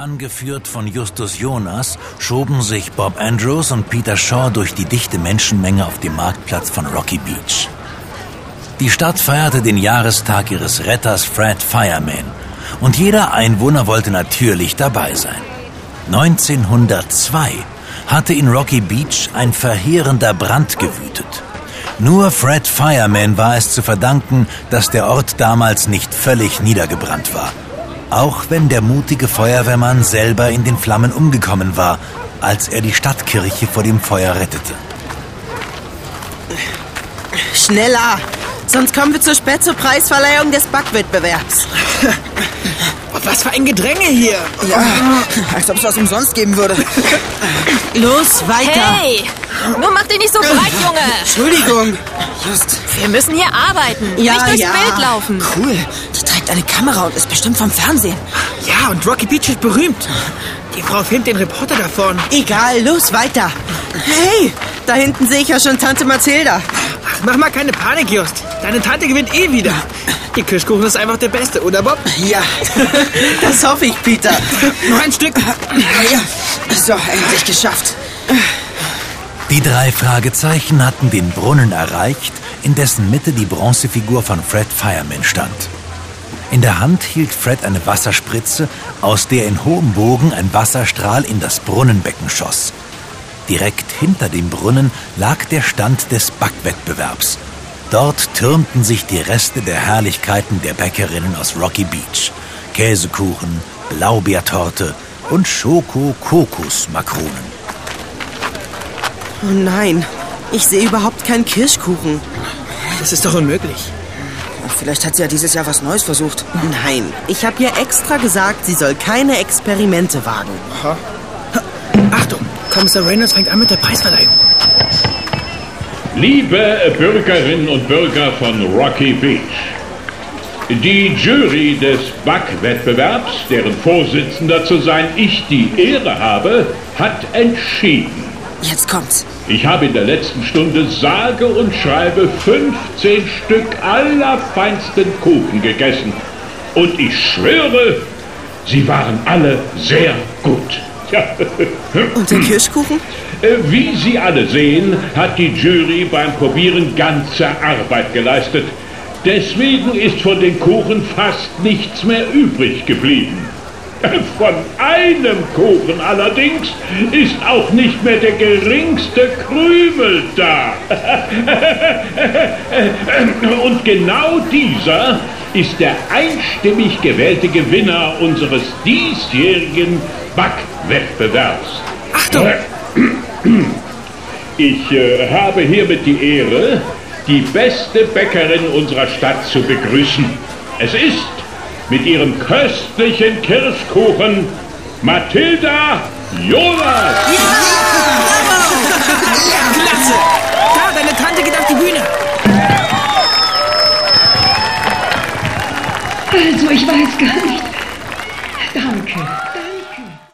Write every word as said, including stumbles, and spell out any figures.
Angeführt von Justus Jonas schoben sich Bob Andrews und Peter Shaw durch die dichte Menschenmenge auf dem Marktplatz von Rocky Beach. Die Stadt feierte den Jahrestag ihres Retters Fred Fireman und jeder Einwohner wollte natürlich dabei sein. neunzehnhundertzwei hatte in Rocky Beach ein verheerender Brand gewütet. Nur Fred Fireman war es zu verdanken, dass der Ort damals nicht völlig niedergebrannt war. Auch wenn der mutige Feuerwehrmann selber in den Flammen umgekommen war, als er die Stadtkirche vor dem Feuer rettete. Schneller! Sonst kommen wir zu spät zur Preisverleihung des Backwettbewerbs. Was für ein Gedränge hier. Ja, als ob es was umsonst geben würde. Los, weiter. Hey, nur mach dich nicht so breit, Junge. Entschuldigung. Just. Wir müssen hier arbeiten, ja, nicht durchs ja. Bild laufen. Cool, die trägt eine Kamera und ist bestimmt vom Fernsehen. Ja, und Rocky Beach ist berühmt. Die Frau filmt den Reporter davon. Egal, los, weiter. Hey, da hinten sehe ich ja schon Tante Mathilda. Ach, mach mal keine Panik, Just. Deine Tante gewinnt eh wieder. Die Kirschkuchen ist einfach der Beste, oder Bob? Ja, das hoffe ich, Peter. Noch ein Stück. Ja, so, endlich geschafft. Die drei Fragezeichen hatten den Brunnen erreicht, in dessen Mitte die Bronzefigur von Fred Fireman stand. In der Hand hielt Fred eine Wasserspritze, aus der in hohem Bogen ein Wasserstrahl in das Brunnenbecken schoss. Direkt hinter dem Brunnen lag der Stand des Backwettbewerbs. Dort türmten sich die Reste der Herrlichkeiten der Bäckerinnen aus Rocky Beach. Käsekuchen, Blaubeertorte und Schoko-Kokosmakronen. Oh nein, ich sehe überhaupt keinen Kirschkuchen. Das ist doch unmöglich. Vielleicht hat sie ja dieses Jahr was Neues versucht. Nein, ich habe ihr extra gesagt, sie soll keine Experimente wagen. Aha. Achtung, Kommissar Reynolds fängt an mit der Preisverleihung. Liebe Bürgerinnen und Bürger von Rocky Beach, die Jury des Backwettbewerbs, deren Vorsitzender zu sein ich die Ehre habe, hat entschieden. Jetzt kommt's. Ich habe in der letzten Stunde sage und schreibe fünfzehn Stück allerfeinsten Kuchen gegessen. Und ich schwöre, sie waren alle sehr gut. Ja. Und der Kirschkuchen? Wie Sie alle sehen, hat die Jury beim Probieren ganze Arbeit geleistet. Deswegen ist von den Kuchen fast nichts mehr übrig geblieben. Von einem Kuchen allerdings ist auch nicht mehr der geringste Krümel da. Und genau dieser ist der einstimmig gewählte Gewinner unseres diesjährigen Backwettbewerbs. Achtung! Ich äh, habe hiermit die Ehre, die beste Bäckerin unserer Stadt zu begrüßen. Es ist mit ihrem köstlichen Kirschkuchen Mathilda Jonas. Ja! Klasse! Da, deine Tante geht auf die Bühne. Also, ich weiß gar nicht.